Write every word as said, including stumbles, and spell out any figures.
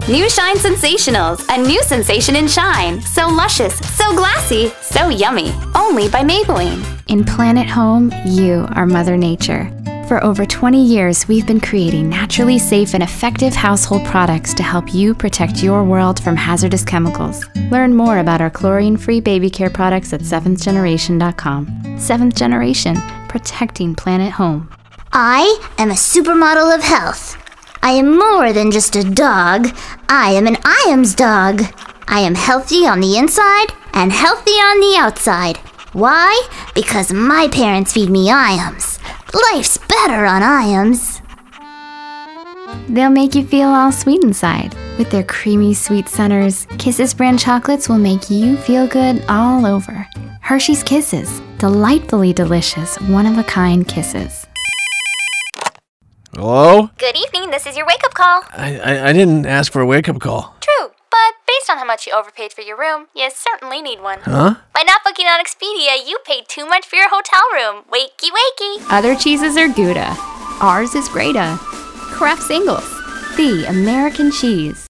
New Shine Sensationals, a new sensation in shine. So luscious, so glassy, so yummy. Only by Maybelline. In Planet Home, you are Mother Nature. For over twenty years, we've been creating naturally safe and effective household products to help you protect your world from hazardous chemicals. Learn more about our chlorine-free baby care products at seventh generation dot com. Seventh Generation, protecting Planet Home. I am a supermodel of health. I am more than just a dog. I am an I A M S dog. I am healthy on the inside and healthy on the outside. Why? Because my parents feed me I A M S. Life's better on I A M S. They'll make you feel all sweet inside. With their creamy sweet centers, Kisses brand chocolates will make you feel good all over. Hershey's Kisses, delightfully delicious, one-of-a-kind kisses. Hello? Good evening, this is your wake-up call. I, I I didn't ask for a wake-up call. True, but based on how much you overpaid for your room, you certainly need one. Huh? By not booking on Expedia, you paid too much for your hotel room. Wakey wakey. Other cheeses are Gouda. Ours is Greta. Kraft Singles, the American cheese.